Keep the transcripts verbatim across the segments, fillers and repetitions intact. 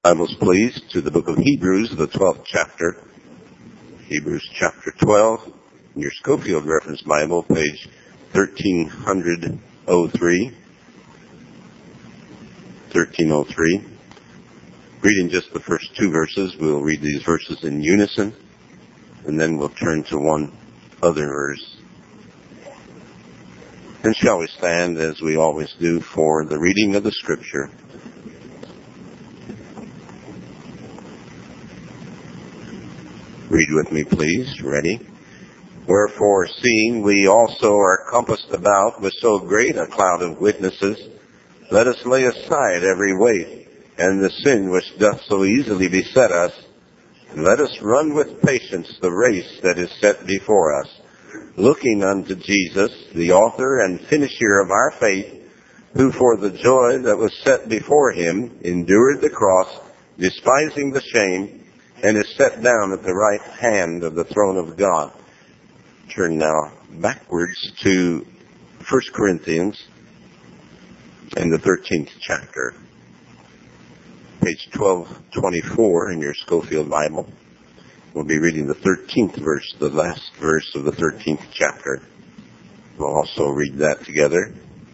Bibles, please, to the book of Hebrews, the twelfth chapter. Hebrews chapter twelve, in your Schofield Reference Bible, page thirteen oh three. thirteen oh three. Reading just the first two verses, we'll read these verses in unison, and then we'll turn to one other verse. And shall we stand, as we always do, for the reading of the Scripture. Read with me, please. Ready? Wherefore, seeing we also are compassed about with so great a cloud of witnesses, let us lay aside every weight, and the sin which doth so easily beset us, and let us run with patience the race that is set before us, looking unto Jesus, the author and finisher of our faith, who for the joy that was set before him endured the cross, despising the shame, and is set down at the right hand of the throne of God. Turn now backwards to First Corinthians in the thirteenth chapter, page twelve twenty-four in your Schofield Bible. We'll be reading the thirteenth verse, the last verse of the thirteenth chapter. We'll also read that together.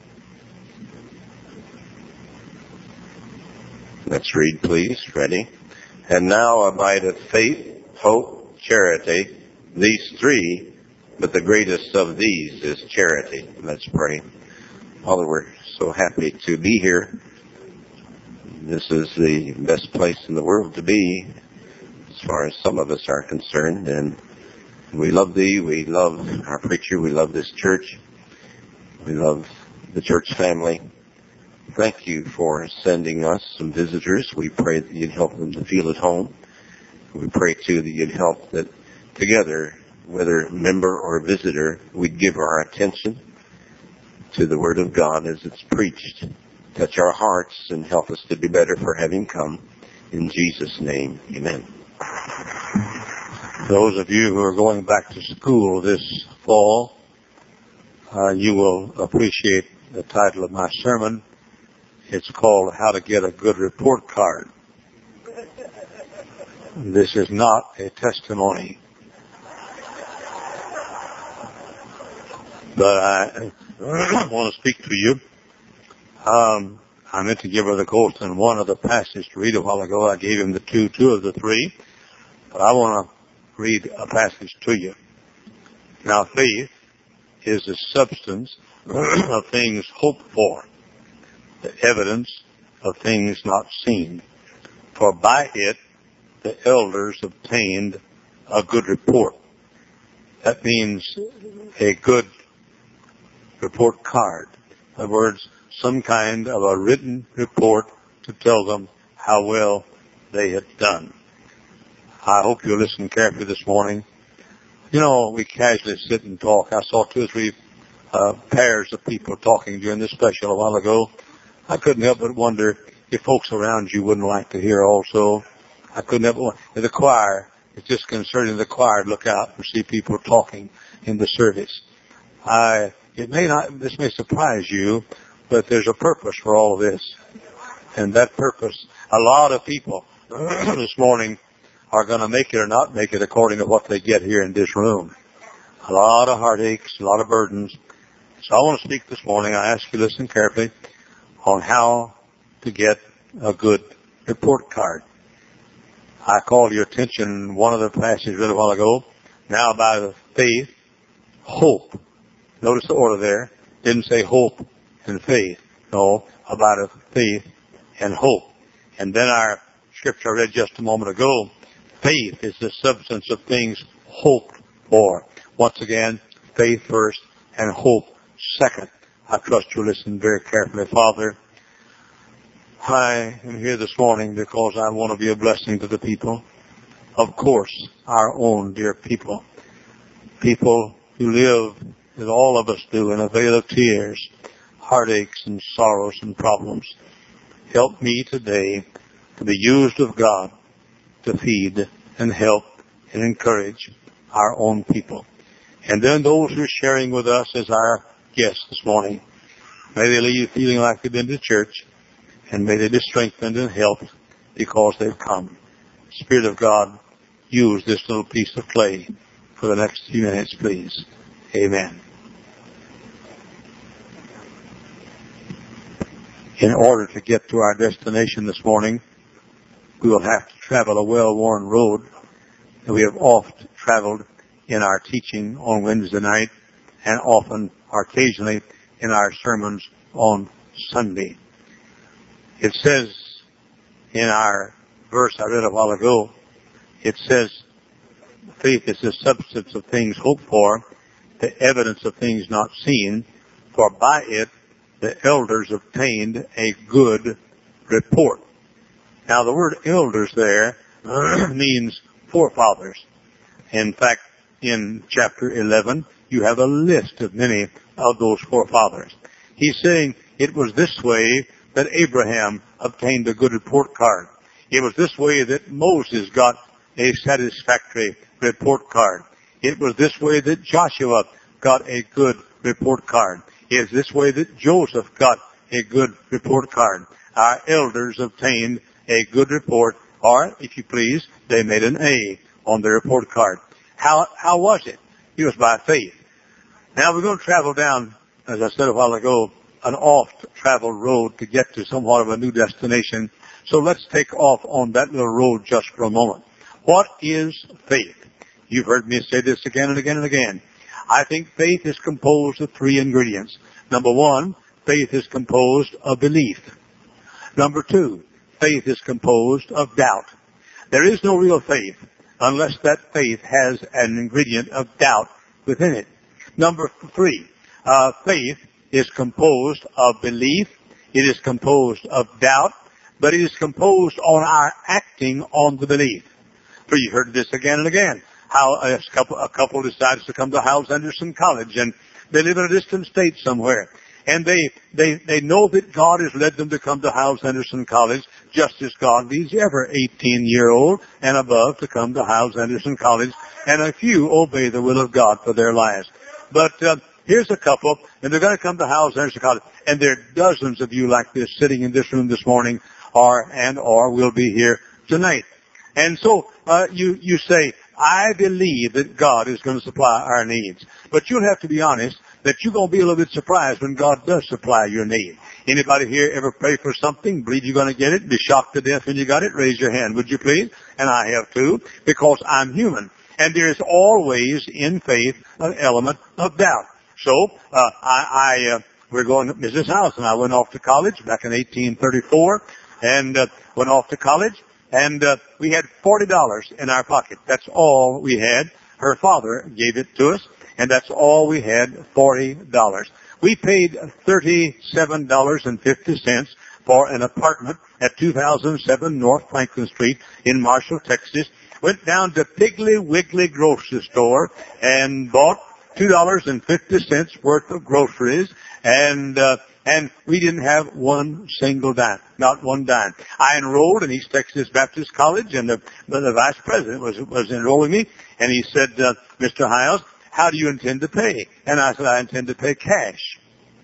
Let's read, please. Ready? And now abideth faith, hope, charity, these three, but the greatest of these is charity. Let's pray. Father, we're so happy to be here. This is the best place in the world to be, as far as some of us are concerned. And we love Thee, we love our preacher, we love this church, we love the church family. Thank you for sending us some visitors. We pray that you'd help them to feel at home. We pray, too, that you'd help that together, whether member or visitor, we'd give our attention to the Word of God as it's preached. Touch our hearts and help us to be better for having come. In Jesus' name, amen. Those of you who are going back to school this fall, uh, you will appreciate the title of my sermon. It's called How to Get a Good Report Card. This is not a testimony. But I want to speak to you. Um, I meant to give Brother Colston one of the passages to read a while ago. I gave him the two, two of the three. But I want to read a passage to you. Now, faith is the substance of things hoped for, the evidence of things not seen. For by it the elders obtained a good report. That means a good report card. In other words, some kind of a written report to tell them how well they had done. I hope you'll listen carefully this morning. You know, we casually sit and talk. I saw two or three uh, pairs of people talking during this special a while ago. I couldn't help but wonder if folks around you wouldn't like to hear also. I couldn't help but wonder. The choir, it's just concerning the choir to look out and see people talking in the service. I, it may not, this may surprise you, but there's a purpose for all of this. And that purpose, a lot of people this morning are going to make it or not make it according to what they get here in this room. A lot of heartaches, a lot of burdens. So I want to speak this morning. I ask you to listen carefully on how to get a good report card. I called your attention in one of the passages a little while ago. Now by the faith, hope. Notice the order there. Didn't say hope and faith. No, about a faith and hope. And then our scripture I read just a moment ago, faith is the substance of things hoped for. Once again, faith first and hope second. I trust you'll listen very carefully. Father, I am here this morning because I want to be a blessing to the people. Of course, our own dear people. People who live, as all of us do, in a vale of tears, heartaches and sorrows and problems. Help me today to be used of God to feed and help and encourage our own people. And then those who are sharing with us as our guests this morning, may they leave feeling like they've been to church, and may they be strengthened and helped because they've come. Spirit of God, use this little piece of clay for the next few minutes, please. Amen. In order to get to our destination this morning, we will have to travel a well-worn road that we have oft traveled in our teaching on Wednesday night and often or occasionally in our sermons on Sunday. It says in our verse I read a while ago, it says, faith is the substance of things hoped for, the evidence of things not seen, for by it the elders obtained a good report. Now the word elders there means forefathers. In fact, in chapter eleven, you have a list of many of those forefathers. He's saying it was this way that Abraham obtained a good report card. It was this way that Moses got a satisfactory report card. It was this way that Joshua got a good report card. It is this way that Joseph got a good report card. Our elders obtained a good report, or, if you please, they made an A on the report card. How, how was it? It was by faith. Now we're going to travel down, as I said a while ago, an oft-traveled road to get to somewhat of a new destination. So let's take off on that little road just for a moment. What is faith? You've heard me say this again and again and again. I think faith is composed of three ingredients. Number one, faith is composed of belief. Number two, faith is composed of doubt. There is no real faith unless that faith has an ingredient of doubt within it. Number three, uh, faith is composed of belief. It is composed of doubt, but it is composed on our acting on the belief. For you heard this again and again. How a couple, a couple decides to come to Howes Anderson College, and they live in a distant state somewhere. And they, they, they know that God has led them to come to Howes Anderson College, just as God leads every eighteen-year-old and above to come to Howes Anderson College, and a few obey the will of God for their lives. But uh, here's a couple, and they're going to come to Howes Anderson College, and there are dozens of you like this sitting in this room this morning, or and or will be here tonight. And so uh, you you say, I believe that God is going to supply our needs. But you'll have to be honest that you're going to be a little bit surprised when God does supply your need. Anybody here ever pray for something, believe you're going to get it, be shocked to death when you got it? Raise your hand, would you please? And I have too, because I'm human. And there is always in faith an element of doubt. So uh, I, I uh, we're going to Missus House, and I went off to college back in eighteen thirty-four, and uh, went off to college. And uh, we had forty dollars in our pocket. That's all we had. Her father gave it to us, and that's all we had, forty dollars. We paid thirty-seven dollars and fifty cents for an apartment at two thousand seven North Franklin Street in Marshall, Texas. Went down to Piggly Wiggly grocery store and bought two dollars and fifty cents worth of groceries, and uh, and we didn't have one single dime, not one dime. I enrolled in East Texas Baptist College, and the, the vice president was was enrolling me, and he said, uh, Mister Hiles, how do you intend to pay? And I said, I intend to pay cash.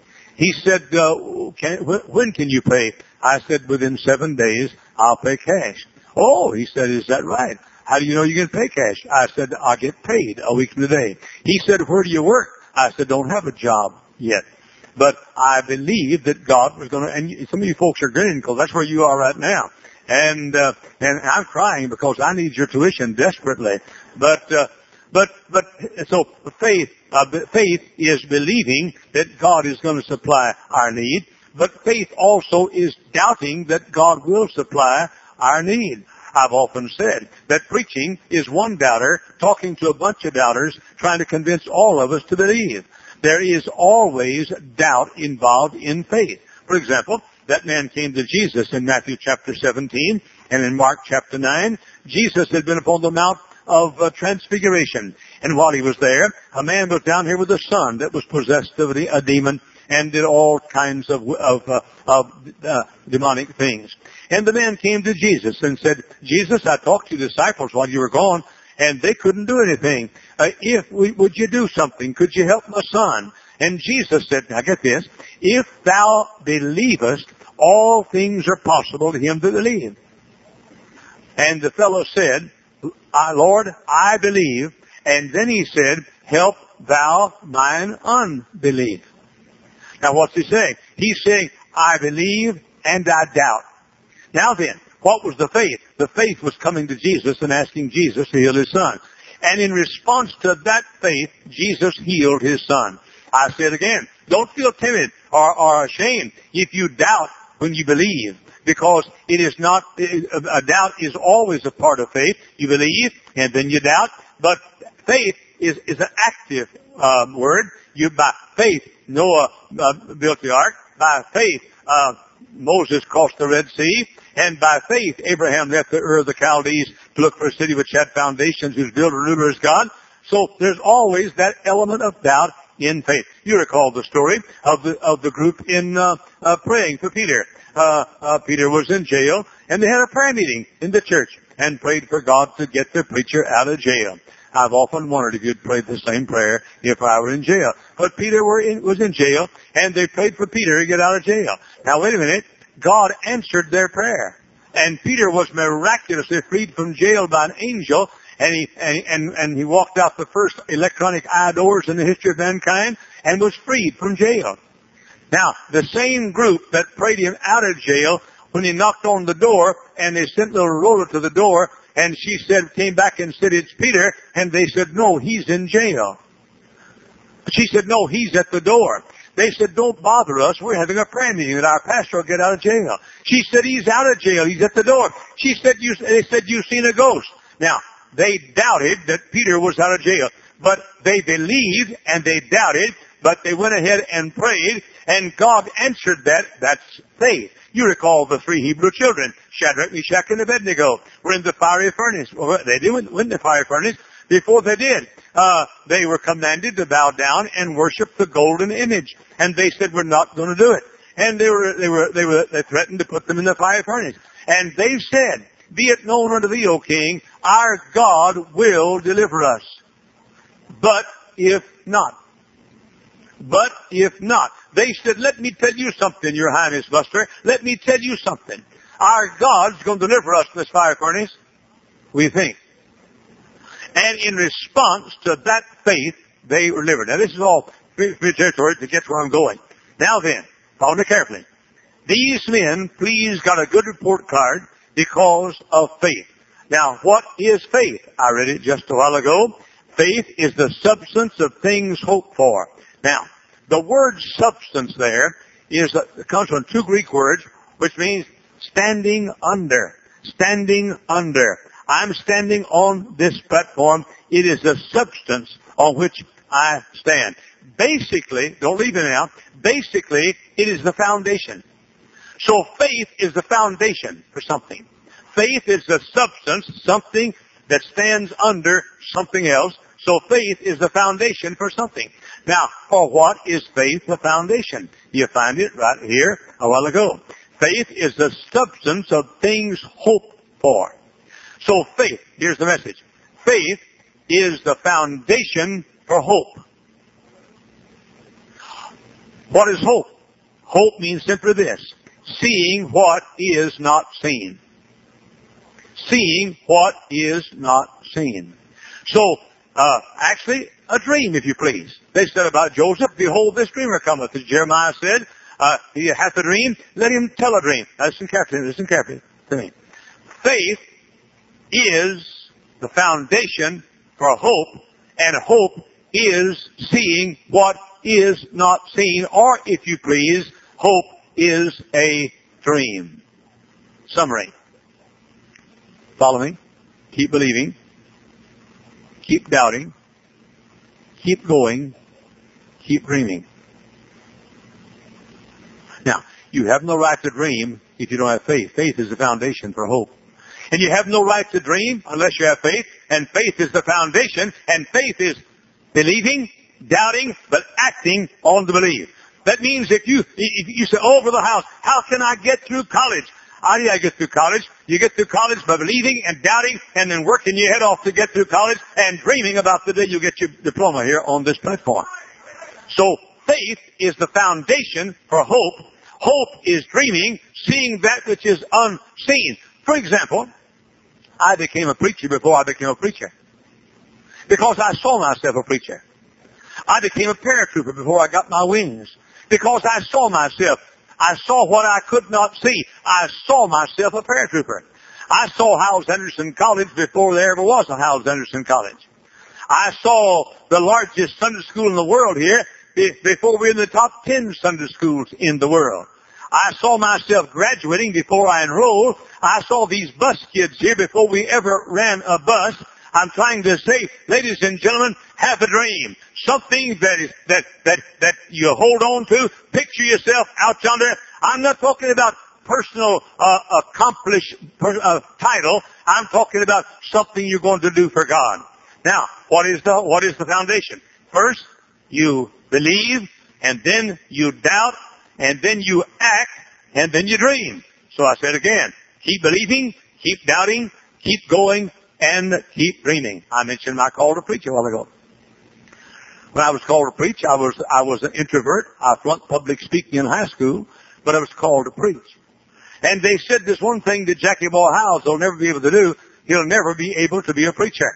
He said, uh, can, when can you pay? I said, within seven days, I'll pay cash. Oh, he said, is that right? How do you know you're going to pay cash? I said, I'll get paid a week from today. He said, where do you work? I said, don't have a job yet. But I believe that God was going to, and some of you folks are grinning because that's where you are right now. And, uh, and I'm crying because I need your tuition desperately. But, uh, but, but, so faith, uh, faith is believing that God is going to supply our need. But faith also is doubting that God will supply our need. I've often said that preaching is one doubter talking to a bunch of doubters trying to convince all of us to believe. There is always doubt involved in faith. For example, that man came to Jesus in Matthew chapter seventeen, and in Mark chapter nine, Jesus had been upon the Mount of uh, Transfiguration. And while he was there, a man was down here with a son that was possessed of a demon and did all kinds of, of, uh, of uh, demonic things. And the man came to Jesus and said, Jesus, I talked to your disciples while you were gone, and they couldn't do anything. Uh, if we, would you do something? Could you help my son? And Jesus said, now get this, if thou believest, all things are possible to him that believe. And the fellow said, I, Lord, I believe. And then he said, help thou mine unbelief. Now what's he saying? He's saying, I believe and I doubt. Now then, what was the faith? The faith was coming to Jesus and asking Jesus to heal his son. And in response to that faith, Jesus healed his son. I say it again. Don't feel timid or, or ashamed if you doubt when you believe. Because it is not, a doubt is always a part of faith. You believe and then you doubt. But faith is, is an active um, word. You, by faith, Noah uh, built the ark. By faith, uh, Moses crossed the Red Sea. And by faith, Abraham left the Ur of the Chaldees to look for a city which had foundations, whose builder and ruler is God. So there's always that element of doubt in faith. You recall the story of the of the group in uh, uh, praying for Peter. Uh, uh, Peter was in jail, and they had a prayer meeting in the church and prayed for God to get the preacher out of jail. I've often wondered if you'd prayed the same prayer if I were in jail. But Peter were in, was in jail, and they prayed for Peter to get out of jail. Now, wait a minute. God answered their prayer. And Peter was miraculously freed from jail by an angel, and he, and, and, and he walked out the first electronic eye doors in the history of mankind and was freed from jail. Now, the same group that prayed him out of jail, when he knocked on the door, and they sent little Rhoda to the door, and she said, came back and said, it's Peter, and they said, no, he's in jail. She said, no, he's at the door. They said, don't bother us. We're having a prayer meeting that our pastor will get out of jail. She said, he's out of jail. He's at the door. She said, you, they said, you've seen a ghost. Now, they doubted that Peter was out of jail, but they believed and they doubted, but they went ahead and prayed, and God answered that. That's faith. You recall the three Hebrew children, Shadrach, Meshach, and Abednego, were in the fiery furnace. Well, they didn't win the fiery furnace. Before they did, uh, they were commanded to bow down and worship the golden image. And they said, we're not going to do it. And they were, they were, they were, they threatened to put them in the fire furnace. And they said, be it known unto thee, O king, our God will deliver us. But if not. But if not. They said, let me tell you something, your highness, Buster. Let me tell you something. Our God's going to deliver us from this fire furnace. We think. And in response to that faith, they were delivered. Now, this is all free territory to get where I'm going. Now then, follow me carefully. These men, please, got a good report card because of faith. Now, what is faith? I read it just a while ago. Faith is the substance of things hoped for. Now, the word substance there is it comes from two Greek words, which means standing under. Standing under. I'm standing on this platform. It is the substance on which I stand. Basically, don't leave it out, basically, it is the foundation. So faith is the foundation for something. Faith is the substance, something that stands under something else. So faith is the foundation for something. Now, for what is faith the foundation? You find it right here a while ago. Faith is the substance of things hoped for. So faith, here's the message. Faith is the foundation for hope. What is hope? Hope means simply this. Seeing what is not seen. Seeing what is not seen. So, uh, actually, a dream, if you please. They said about Joseph, behold, this dreamer cometh. As Jeremiah said, uh, he hath a dream, let him tell a dream. Now, listen carefully, listen carefully to me. Faith is the foundation for hope, and hope is seeing what is not seen, or if you please, hope is a dream. Summary. Follow me. Keep believing. Keep doubting. Keep going. Keep dreaming. Now, you have no right to dream if you don't have faith. Faith is the foundation for hope. And you have no right to dream unless you have faith. And faith is the foundation. And faith is believing, doubting, but acting on the belief. That means if you if you say, oh, Brother House, how can I get through college? How do I get through college? You get through college by believing and doubting and then working your head off to get through college and dreaming about the day you get your diploma here on this platform. So faith is the foundation for hope. Hope is dreaming, seeing that which is unseen. For example, I became a preacher before I became a preacher. Because I saw myself a preacher. I became a paratrooper before I got my wings. Because I saw myself. I saw what I could not see. I saw myself a paratrooper. I saw Howells Anderson College before there ever was a Howells Anderson College. I saw the largest Sunday school in the world here before we were in the top ten Sunday schools in the world. I saw myself graduating before I enrolled. I saw these bus kids here before we ever ran a bus. I'm trying to say, ladies and gentlemen, have a dream. Something that is, that, that, that you hold on to. Picture yourself out yonder. I'm not talking about personal, uh, accomplished, per, uh, title. I'm talking about something you're going to do for God. Now, what is the, what is the foundation? First, you believe, and then you doubt, and then you act, and then you dream. So I said again, keep believing, keep doubting, keep going, and keep dreaming. I mentioned my call to preach a while ago. When I was called to preach, I was I was an introvert. I flunked public speaking in high school, but I was called to preach. And they said this one thing that Jackie Boy Howells will never be able to do. He'll never be able to be a preacher.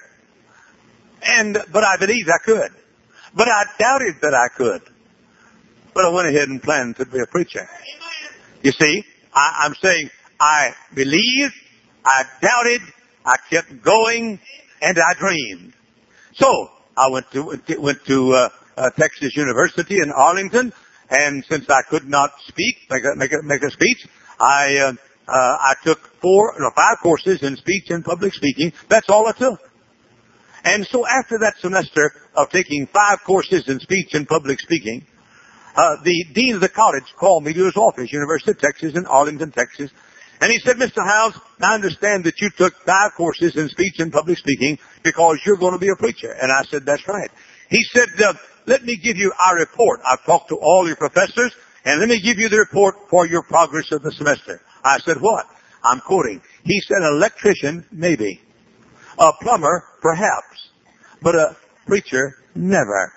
And but I believed I could. But I doubted that I could. But I went ahead and planned to be a preacher. You see, I, I'm saying I believed, I doubted, I kept going, and I dreamed. So I went to went to uh, uh, Texas University in Arlington, and since I could not speak, make a make a, make a speech, I uh, uh, I took four no five courses in speech and public speaking. That's all I took. And so after that semester of taking five courses in speech and public speaking, uh, the dean of the college called me to his office, University of Texas in Arlington, Texas. And he said, Mister Howells, I understand that you took five courses in speech and public speaking because you're going to be a preacher. And I said, that's right. He said, uh, let me give you our report. I've talked to all your professors, and let me give you the report for your progress of the semester. I said, what? I'm quoting. He said, an electrician, maybe. A plumber, perhaps. But a preacher, never.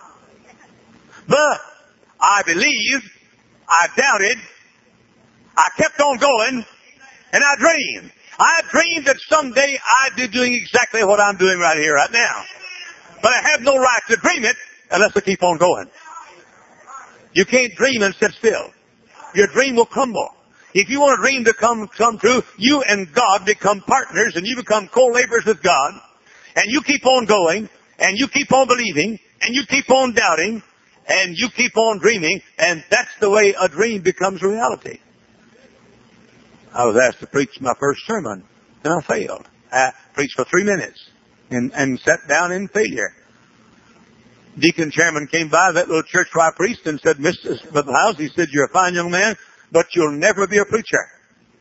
But I believed, I doubted, I kept on going, and I dreamed. I dreamed that someday I'd be doing exactly what I'm doing right here, right now. But I have no right to dream it unless I keep on going. You can't dream and sit still. Your dream will crumble. If you want a dream to come, come true, you and God become partners, and you become co-laborers with God, and you keep on going, and you keep on believing, and you keep on doubting, and you keep on dreaming, and that's the way a dream becomes reality. I was asked to preach my first sermon, and I failed. I preached for three minutes and, and sat down in failure. Deacon chairman came by that little church where I preached and said, Mister Howells, he said, you're a fine young man, but you'll never be a preacher.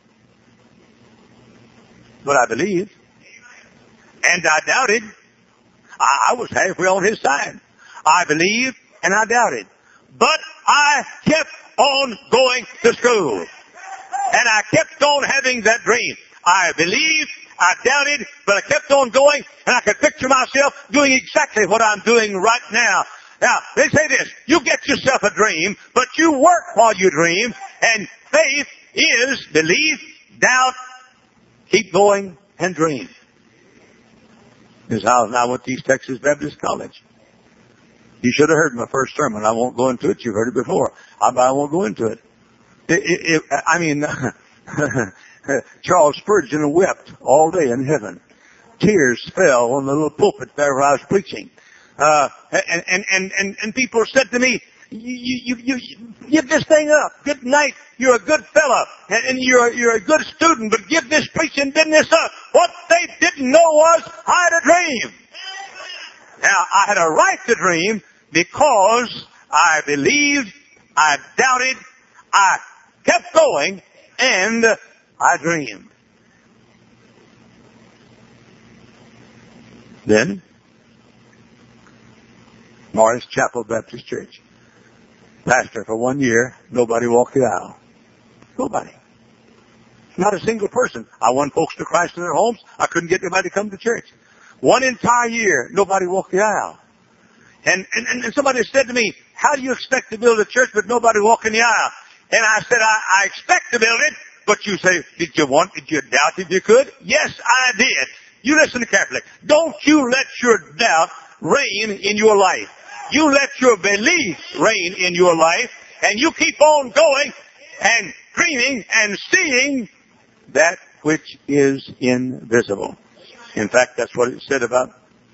But I believed. And I doubted. I, I was halfway on his side. I believed and I doubted. But I kept on going to school. And I kept on having that dream. I believed, I doubted, but I kept on going, and I could picture myself doing exactly what I'm doing right now. Now, they say this, you get yourself a dream, but you work while you dream, and faith is belief, doubt, keep going, and dream. This is how I went to East Texas Baptist College. You should have heard my first sermon. I won't go into it. You've heard it before. I, I won't go into it. It, it, it, I mean, Charles Spurgeon wept all day in heaven. Tears fell on the little pulpit there where I was preaching. Uh, and, and, and, and, and people said to me, you, you, you, you give this thing up. Good night. You're a good fella. And, and you're, you're a good student, but give this preaching business up. What they didn't know was I had a dream. Now, I had a right to dream because I believed, I doubted, I kept going, and I dreamed. Then, Morris Chapel Baptist Church. Pastor for one year, nobody walked the aisle. Nobody. Not a single person. I won folks to Christ in their homes. I couldn't get anybody to come to church. One entire year, nobody walked the aisle. And, and, and somebody said to me, how do you expect to build a church but nobody walking the aisle? And I said, I, I expect to build it, But you say, did you want, did you doubt if you could? Yes, I did. You listen carefully. Don't you let your doubt reign in your life. You let your belief reign in your life, and you keep on going and dreaming and seeing that which is invisible. In fact, that's what it said about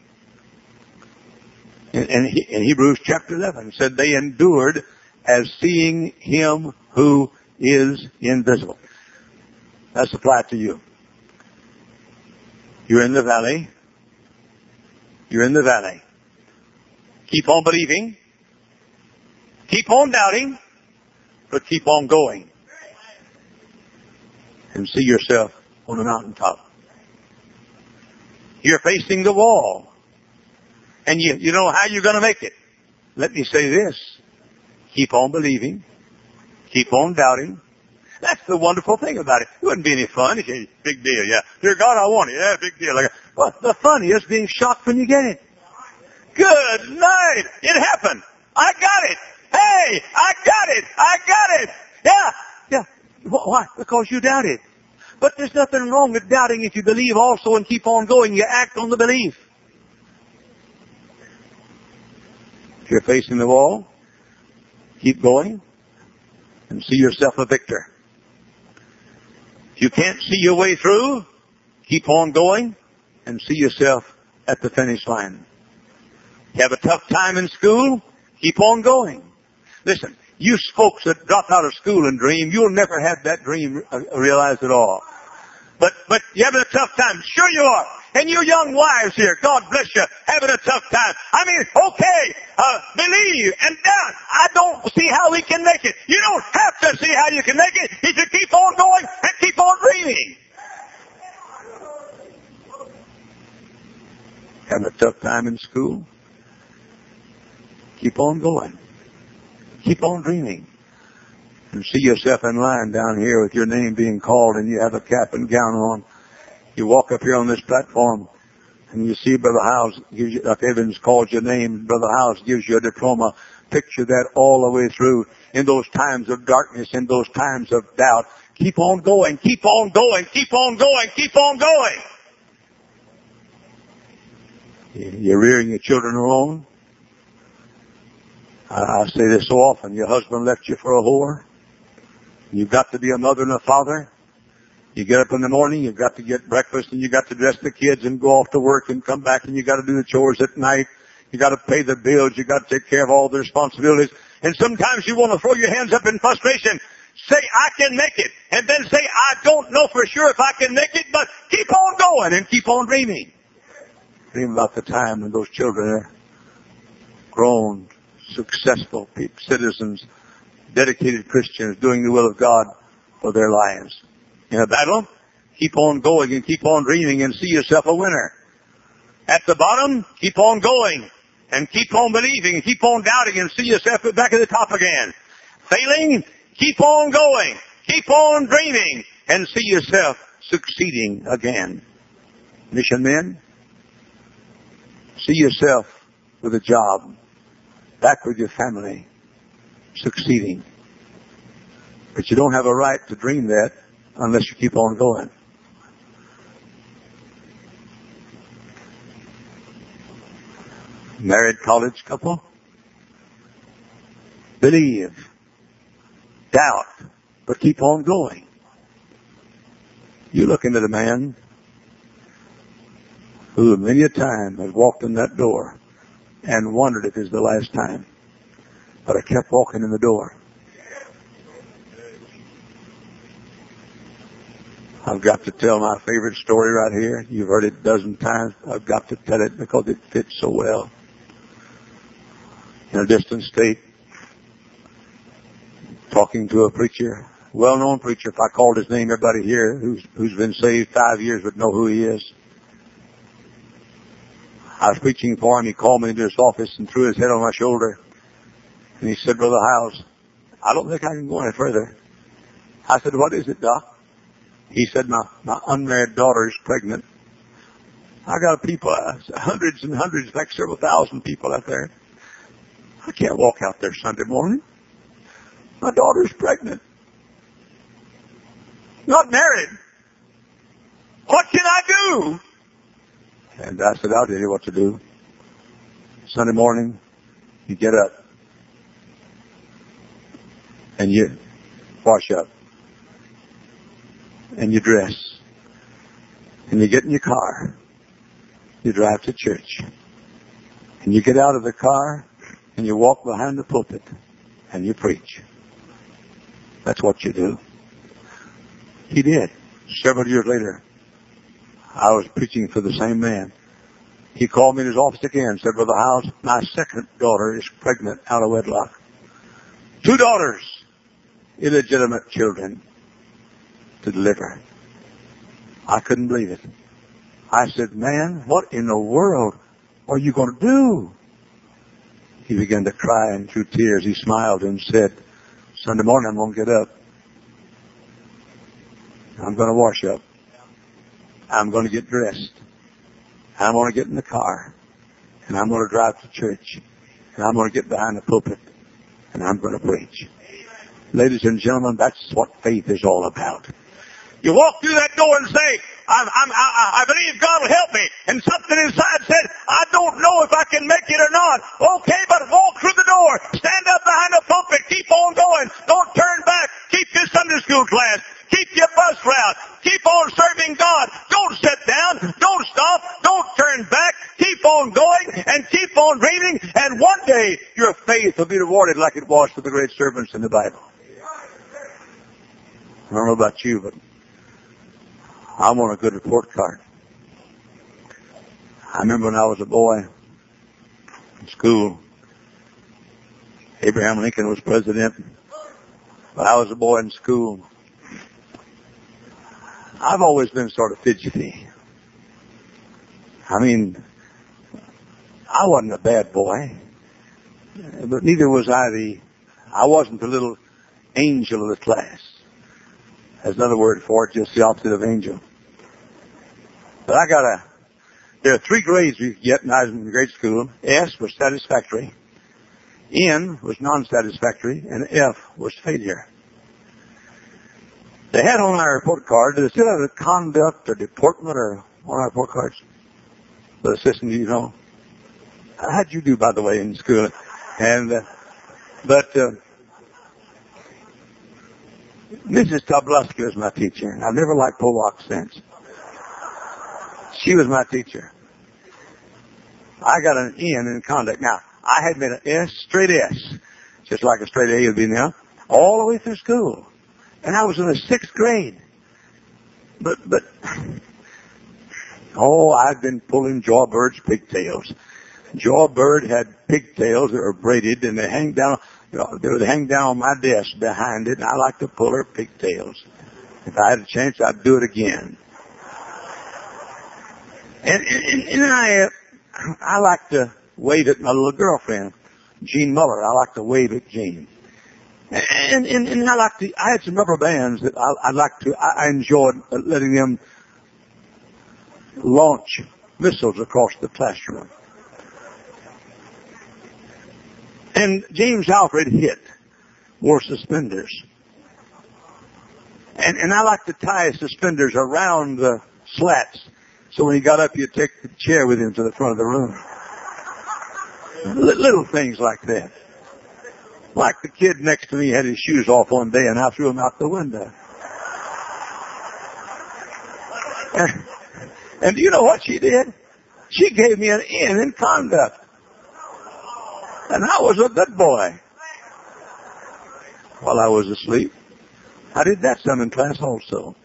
in, in, in Hebrews chapter eleven. It said they endured as seeing him who is invisible. That's applied to you. You're in the valley. You're in the valley. Keep on believing. Keep on doubting. But keep on going. And see yourself on the mountaintop. You're facing the wall. And you, you know how you're going to make it. Let me say this. Keep on believing. Keep on doubting. That's the wonderful thing about it. It wouldn't be any fun. It's a big deal, yeah. Dear God, I want it. Yeah, big deal. Like, but the fun is being shocked when you get it. Good night. It happened. I got it. Hey, I got it. I got it. Yeah, yeah. Why? Because you doubted. But there's nothing wrong with doubting if you believe also and keep on going. You act on the belief. If you're facing the wall, keep going and see yourself a victor. If you can't see your way through, keep on going and see yourself at the finish line. You have a tough time in school, keep on going. Listen, you folks that drop out of school and dream, you'll never have that dream realized at all. But, but you're having a tough time. Sure you are. And you young wives here, God bless you, having a tough time. I mean, okay, uh, believe and doubt. I don't see how we can make it. You don't have to see how you can make it if you keep on going and keep on dreaming. Having a tough time in school? Keep on going. Keep on dreaming. And see yourself in line down here with your name being called and you have a cap and gown on. You walk up here on this platform and you see Brother Howes gives you, like Evans called your name, Brother Howes gives you a diploma. Picture that all the way through in those times of darkness, in those times of doubt. Keep on going, keep on going, keep on going, keep on going. You're rearing your children alone. I say this so often. Your husband left you for a whore. You've got to be a mother and a father. You get up in the morning, you've got to get breakfast, and you got to dress the kids and go off to work and come back, and you got to do the chores at night. You got to pay the bills. You got to take care of all the responsibilities. And sometimes you want to throw your hands up in frustration. Say, I can make it. And then say, I don't know for sure if I can make it, but keep on going and keep on dreaming. Dream about the time when those children are grown, successful citizens, dedicated Christians doing the will of God for their lives. In a battle, keep on going and keep on dreaming and see yourself a winner. At the bottom, keep on going and keep on believing and keep on doubting and see yourself back at the top again. Failing, keep on going, keep on dreaming and see yourself succeeding again. Mission men, see yourself with a job, back with your family, succeeding. But you don't have a right to dream that unless you keep on going. Married college couple, believe, doubt, but keep on going. You're looking at a man who many a time has walked in that door and wondered if it's the last time. But I kept walking in the door. I've got to tell my favorite story right here. You've heard it a dozen times. I've got to tell it because it fits so well. In a distant state, talking to a preacher, well-known preacher. If I called his name, everybody here who's, who's been saved five years would know who he is. I was preaching for him. He called me into his office and threw his head on my shoulder. And he said, Brother Howes, I don't think I can go any further. I said, what is it, Doc? He said, my, my unmarried daughter is pregnant. I got people, uh, hundreds and hundreds, like several thousand people out there. I can't walk out there Sunday morning. My daughter's pregnant. Not married. What can I do? And I said, I'll tell you what to do. Sunday morning, you get up and you wash up and you dress and you get in your car. You drive to church and you get out of the car and you walk behind the pulpit and you preach. That's what you do. He did. Several years later, I was preaching for the same man. He called me in his office again and said, Brother Howes, my second daughter is pregnant out of wedlock. Two daughters, illegitimate children to deliver. I couldn't believe it. I said, man, what in the world are you going to do? He began to cry, and through tears he smiled and said, Sunday morning I'm going to get up. I'm going to wash up. I'm going to get dressed. I'm going to get in the car. And I'm going to drive to church. And I'm going to get behind the pulpit. And I'm going to preach. Ladies and gentlemen, that's what faith is all about. You walk through that door and say, I'm, I'm, I, I believe God will help me. And something inside said, I don't know if I can make it or not. Okay, but walk through the door. Stand up behind the pulpit. Keep on going. Don't turn back. Keep your Sunday school class. Keep your bus route. Keep on serving God. Don't sit down. Don't stop. Don't turn back. Keep on going and keep on reading. And one day your faith will be rewarded like it was for the great servants in the Bible. I don't know about you, but I want a good report card. I remember when I was a boy in school, Abraham Lincoln was president. When I was a boy in school, I've always been sort of fidgety. I mean, I wasn't a bad boy, but neither was I the, I wasn't the little angel of the class. There's another word for it, just the opposite of angel. But I got a, there are three grades you get when I was in grade school. S was satisfactory, N was non-satisfactory, and F was failure. They had on our report card, did they still have a conduct or deportment or on our report cards? The assistant, you know. How'd you do, by the way, in school? And, uh, but, uh, Missus Tabluski was my teacher. I've never liked Pollock since. She was my teacher. I got an N in conduct. Now, I had been an S, straight S, just like a straight A would be now, all the way through school. And I was in the sixth grade. But, but, oh, I've been pulling Jawbird's pigtails. Jawbird had pigtails that were braided, and they hang down, you know, they would hang down on my desk behind it, and I like to pull her pigtails. If I had a chance, I'd do it again. And, and, and I, uh, I like to wave at my little girlfriend, Jean Muller. I like to wave at Jean. And, and, and I like to, I had some rubber bands that I, I like to, I, I enjoyed letting them launch missiles across the classroom. And James Alfred Hitt wore suspenders. And, and I like to tie his suspenders around the slats. So when he got up, you'd take the chair with him to the front of the room. L- little things like that. Like the kid next to me had his shoes off one day and I threw them out the window. And, and do you know what she did? She gave me an N in conduct. And I was a good boy. While I was asleep. I did that some in class also.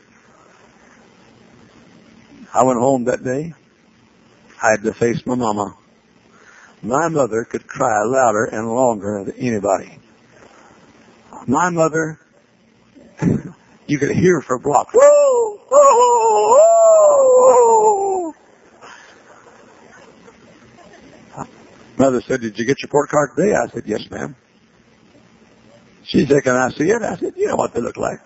I went home that day. I had to face my mama. My mother could cry louder and longer than anybody. My mother, you could hear for blocks. Whoa, whoa, whoa. Mother said, did you get your report card today? I said, yes, ma'am. She said, can I see it? I said, you know what they look like.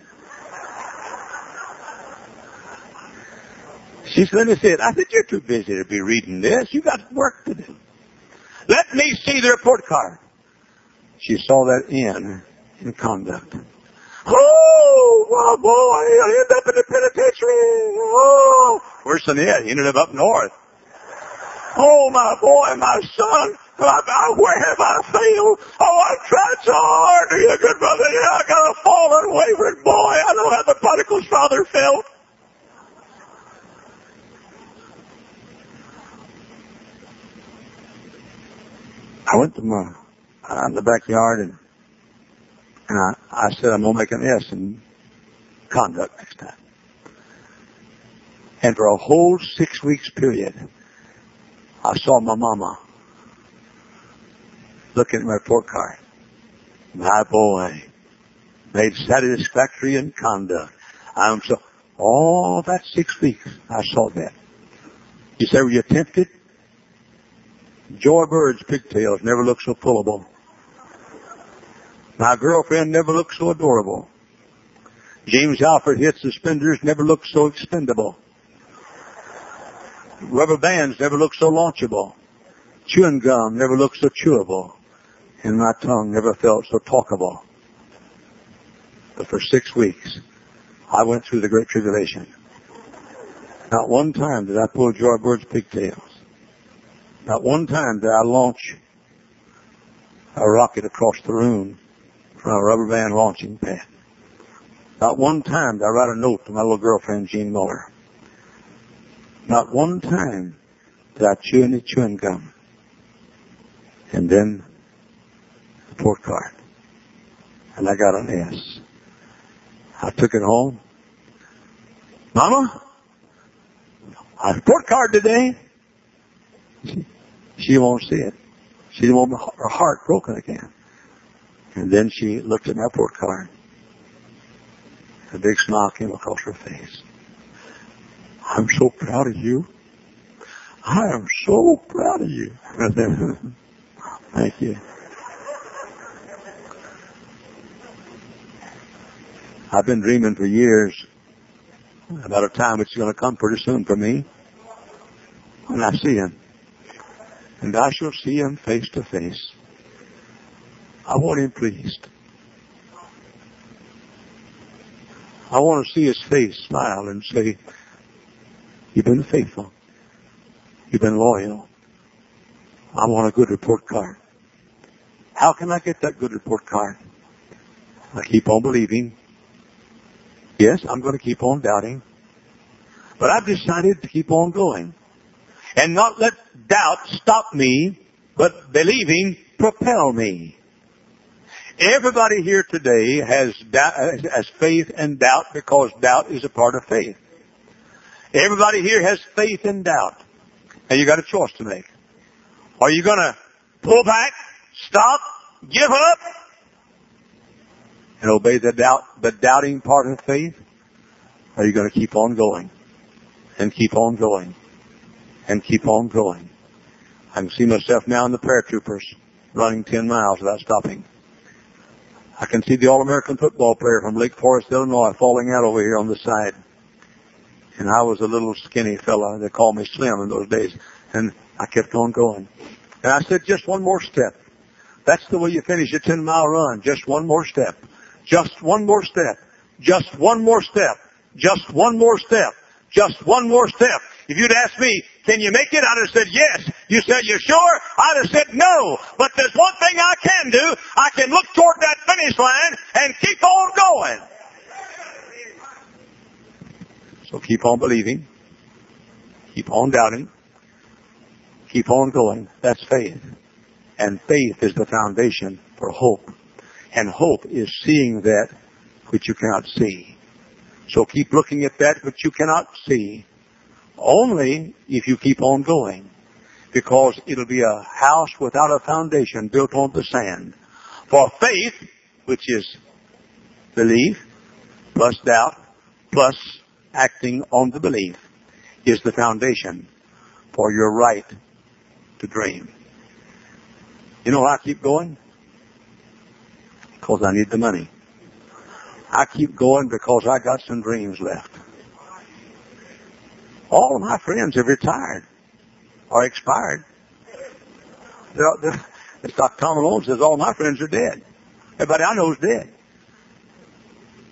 She said, let me see it. I said, you're too busy to be reading this. You got work to do. Let me see the report card. She saw that N in conduct. Oh, my boy, he'll end up in the penitentiary. Oh, worse than that, he ended up up north. Oh, my boy, my son, I, I, where have I failed? Oh, I've tried so hard to be a good brother. Yeah, I got a fallen, wayward boy. I know how the prodigal's father felt. I went to my, out in the backyard and, and I, I said, I'm going to make an S in conduct next time. And for a whole six weeks period, I saw my mama looking at my report card. My boy made satisfactory in conduct. I'm so, all that six weeks, I saw that. You say, were you tempted? Joy Bird's pigtails never looked so pullable. My girlfriend never looked so adorable. James Alfred hit suspenders never looked so expendable. Rubber bands never looked so launchable. Chewing gum never looked so chewable. And my tongue never felt so talkable. But for six weeks, I went through the Great Tribulation. Not one time did I pull Joy Bird's pigtails. Not one time did I launch a rocket across the room from a rubber band launching pad. Not one time did I write a note to my little girlfriend, Jean Muller. Not one time did I chew any chewing gum. And then the report card. And I got an S. I took it home. Mama, I report card today. She, she won't see it. She didn't want her heart broken again. And then she looked at my report card. A big smile came across her face. I'm so proud of you. I am so proud of you. Thank you. I've been dreaming for years about a time it's going to come pretty soon for me. And I see him. And I shall see him face to face. I want him pleased. I want to see his face smile and say, you've been faithful. You've been loyal. I want a good report card. How can I get that good report card? I keep on believing. Yes, I'm going to keep on doubting. But I've decided to keep on going. And not let doubt stop me, but believing propel me. Everybody here today has doubt, has faith and doubt because doubt is a part of faith. Everybody here has faith and doubt. And you got a choice to make. Are you going to pull back, stop, give up, and obey the doubt, the doubting part of faith? Or are you going to keep on going and keep on going and keep on going? I can see myself now in the paratroopers running ten miles without stopping. I can see the All-American football player from Lake Forest, Illinois, falling out over here on the side. And I was a little skinny fella. They called me Slim in those days. And I kept on going. And I said, just one more step. That's the way you finish a ten-mile run. Just one more step. Just one more step. Just one more step. Just one more step. Just one more step. If you'd asked me, can you make it? I'd have said yes. You said, you sure? I'd have said no. But there's one thing I can do. I can look toward that finish line and keep on going. So keep on believing. Keep on doubting. Keep on going. That's faith. And faith is the foundation for hope. And hope is seeing that which you cannot see. So keep looking at that which you cannot see. Only if you keep on going. Because it'll be a house without a foundation built on the sand. For faith, which is belief, plus doubt, plus acting on the belief, is the foundation for your right to dream. You know why I keep going? Because I need the money. I keep going because I got some dreams left. All of my friends have retired or expired. They're, they're, it's like Tom Malone says, all my friends are dead. Everybody I know is dead.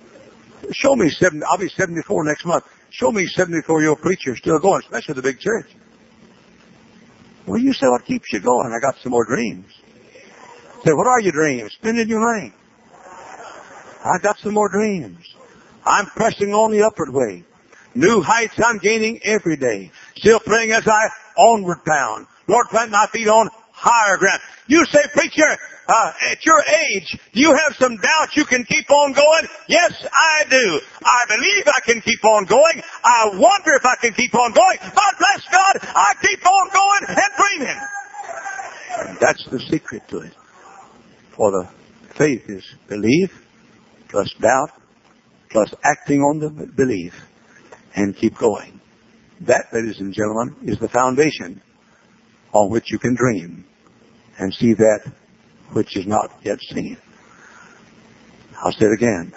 show me seventy, I'll be seventy-four next month. Show me seventy-four-year-old preacher still going, especially the big church. Well, you say, what keeps you going? I got some more dreams. Say, what are your dreams? Spending your money. I got some more dreams. I'm pressing on the upward way. New heights I'm gaining every day. Still praying as I onward bound. Lord, plant my feet on higher ground. You say, preacher, uh, at your age, do you have some doubts you can keep on going? Yes, I do. I believe I can keep on going. I wonder if I can keep on going. But bless God, I keep on going and dreaming. And that's the secret to it. For the faith is belief plus doubt plus acting on the belief and keep going. That, ladies and gentlemen, is the foundation on which you can dream and see that which is not yet seen. I'll say it again.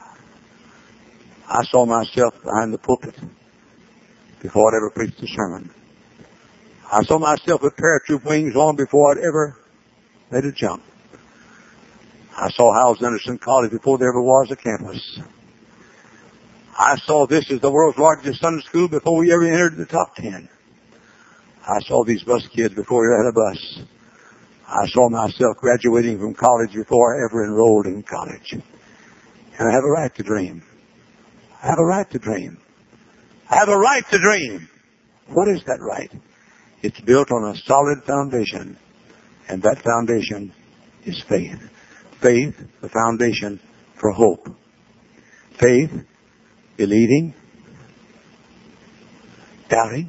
I saw myself behind the pulpit before I'd ever preached a sermon. I saw myself with paratroop wings on before I'd ever made a jump. I saw Howells Anderson College before there ever was a campus. I saw this as the world's largest Sunday school before we ever entered the top ten. I saw these bus kids before we had a bus. I saw myself graduating from college before I ever enrolled in college. And I have a right to dream. I have a right to dream. I have a right to dream. What is that right? It's built on a solid foundation. And that foundation is faith. Faith, the foundation for hope. Faith, believing, doubting,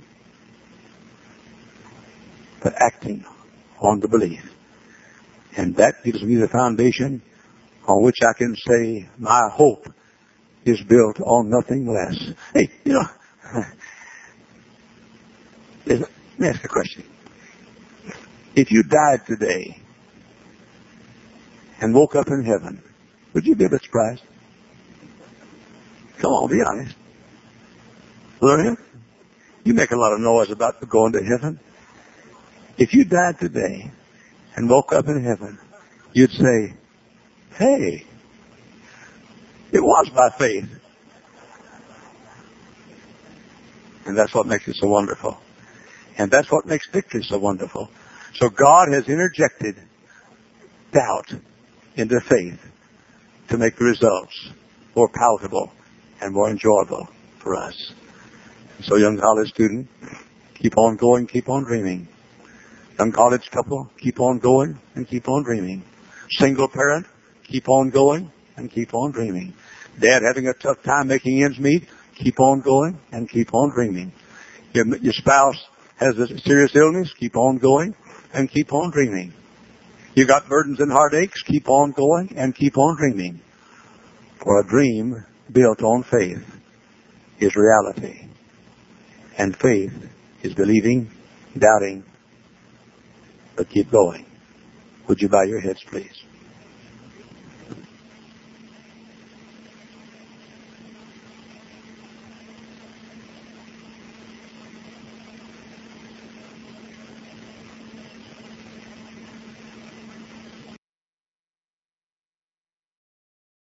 but acting on the belief. And that gives me the foundation on which I can say my hope is built on nothing less. Hey, you know, let me ask a question. If you died today and woke up in heaven, would you be a bit surprised? Come on, be honest. Learn? You make a lot of noise about going to heaven. If you died today and woke up in heaven, you'd say, hey, it was by faith. And that's what makes it so wonderful. And that's what makes victory so wonderful. So God has interjected doubt into faith to make the results more palatable and more enjoyable for us. So young college student, keep on going, keep on dreaming. Young college couple, keep on going and keep on dreaming. Single parent, keep on going and keep on dreaming. Dad having a tough time making ends meet, keep on going and keep on dreaming. Your, your spouse has a serious illness, keep on going and keep on dreaming. You got burdens and heartaches, keep on going and keep on dreaming. For a dream built on faith is reality. And faith is believing, doubting, but keep going. Would you bow your heads, please?